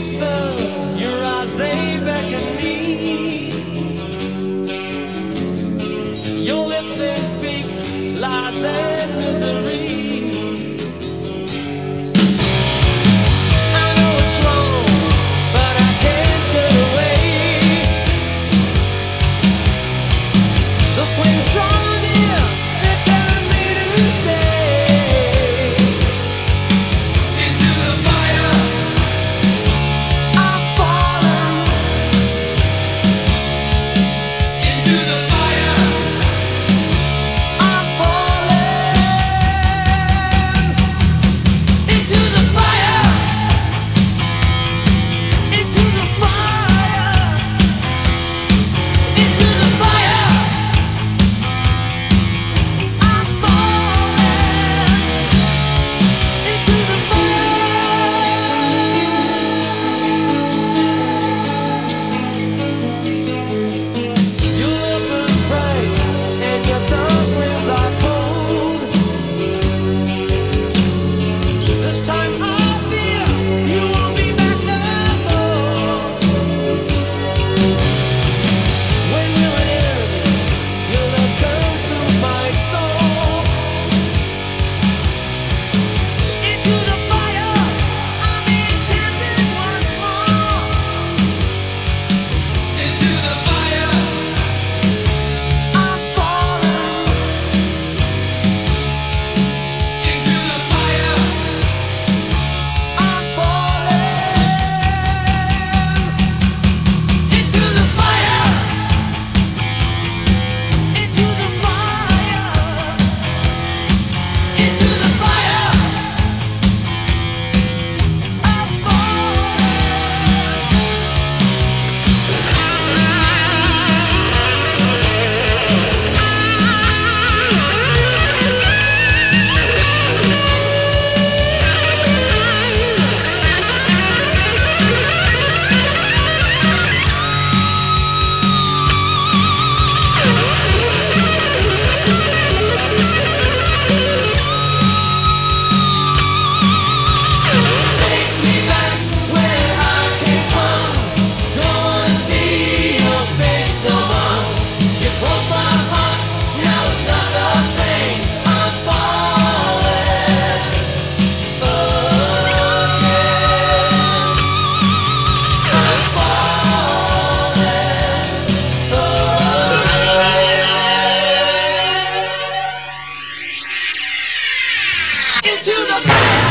whisper, your eyes they beckon me. Your lips they speak lies and misery. I know it's wrong, but I can't turn away. The flames draw near, they're telling me to stay. Into the fire, I'm falling. into the fire, I'm falling into the fire, into the fire, into the fire. I'm falling into the fire. Your love burns bright, and your thumb flames are cold. This time I fear you won't be back no more. When will it end? Your love consumes my soul. Into the fire, I'm intended once more. into the fire, I'm falling into the fire, I'm falling into the fire, into the fire, into the fire. I'm Take me back where I came from. Don't wanna see your face no more. You broke my heart, now it's not the same. I'm falling again. I'm falling again. Into the fire.